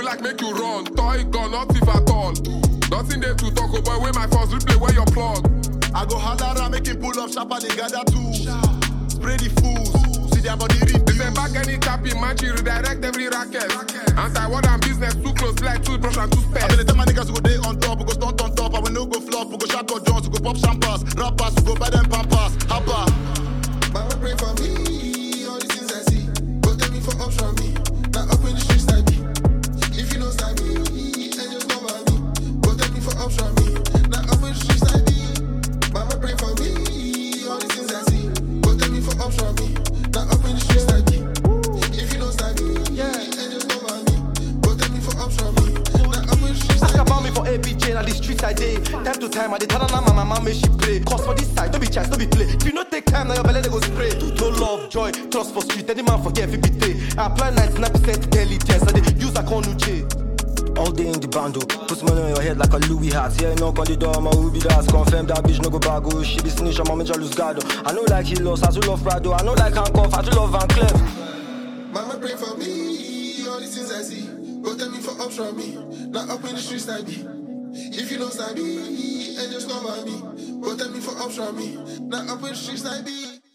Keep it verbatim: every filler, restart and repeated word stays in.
like make you run. Toy gun, not if at all. Nothing there to talk about when my first replay where your plug. I go harder, make him pull up, sharper, they gather too. Spray the fools, see their body read. They say back any tapping, man, she redirect every racket. Anti-war and business, too close, like toothbrush and toothpaste. I been tell my niggas we go day on top, we go stunt on top, and we no go flop, we go shotgun Jones, we go pop champers, rappers, we go buy them pampers, haba. Mama pray for me, all these things I see, go take me for option me. Now up in the streets I be, if you don't stab me, and just cover me, go take me for option me. Now up in the streets I be, mama pray for me, all these things I see, go take me for option me. Now up in the streets I be, if you don't stab me, and just cover me, go take me for option me. Now up in the streets I be. Ask about me for A B J, now the streets I day. Time to time, I dey tell her my mama make she pray. Cause for this side, don't be chance, don't be play. If you not take time, now your belly they go spray. No love, joy, trust for street. Any man forget if it be day. I apply ninety-nine percent intelligence, I dey use a con J. All day in the bando, put money on your head like a Louis hat. Yeah, knock on the door, my Ruby das. Confirm that bitch no go bago. She be snitch, I'm a jealous gado. I know like he lost, I do love Prado. I know like handcuff, I do love Van Cleef. Mama pray for me, all these things I see, go tell me for option me. Now up in the streets I be, if you don't stab me, and just cover me, go tell me for option me. Now up in the streets I be.